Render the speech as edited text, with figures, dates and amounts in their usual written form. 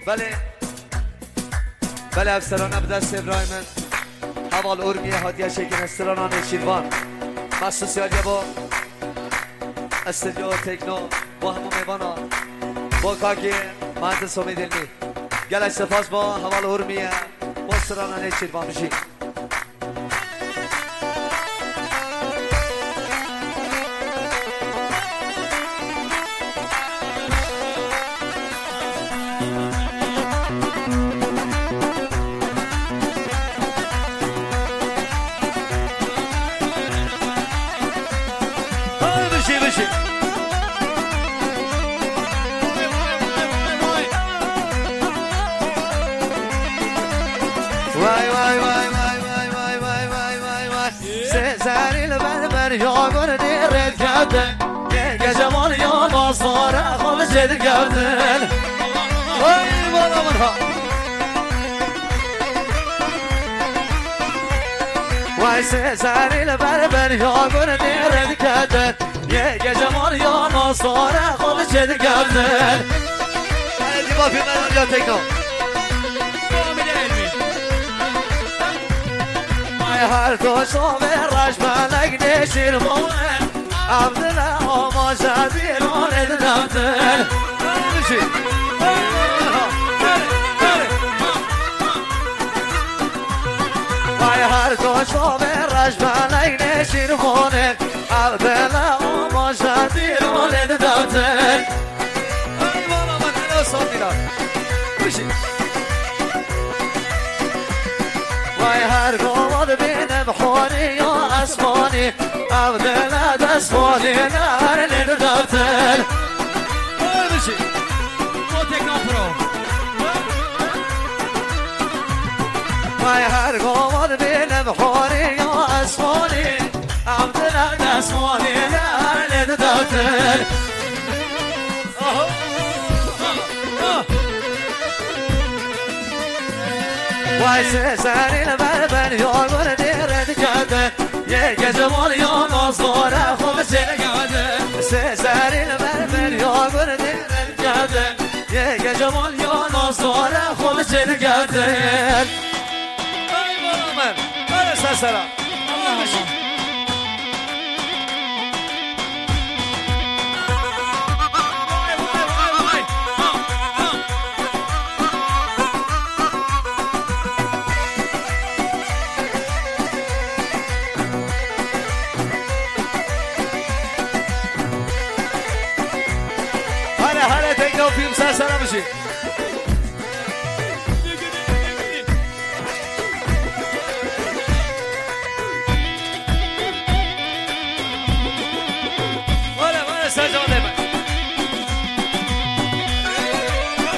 بله افسران بدست ابراهیم حوال ارمیه هادیه شکن استرانان شیروان مخصوصی با استودیو تکنو با همون میوانا با کاکی مهندس امید علمی گلش سپاس با حوال ارمیه با استرانان شیروان بشید یاگون دیرد کردن یه جمال یا بازداره خود جدید کردن وای بالا منها وای سری لبر یاگون دیرد کردن یه جمال یا بازداره خود جدید کردن دیبا فی من یا تکنو هر دو شوه رش ملک نشیر موه عبدالله آما شبیران ادنبتن وای هر دو شوه رش ملک نشیر موه عبدالله آما شبیران ادنبتن ای بالا من اینا سامیران بشی وای هر گواد بینم خونی یا اسمانی عبدالله دستمانی نهر ندفتن بشی با تکنو پرو وای هر گواد بینم خونی یا اسمانی عبدالله دستمانی نهر ندفتن وای سری لبر یاگون دیرد کردن یه جمال یا نازداره خوب سر کردن سری لبر یاگون دیرد کردن یه جمال یا نازداره خوب سر کردن ای بالا من بله سسرم فیلم سرسرم بشید بله سرجان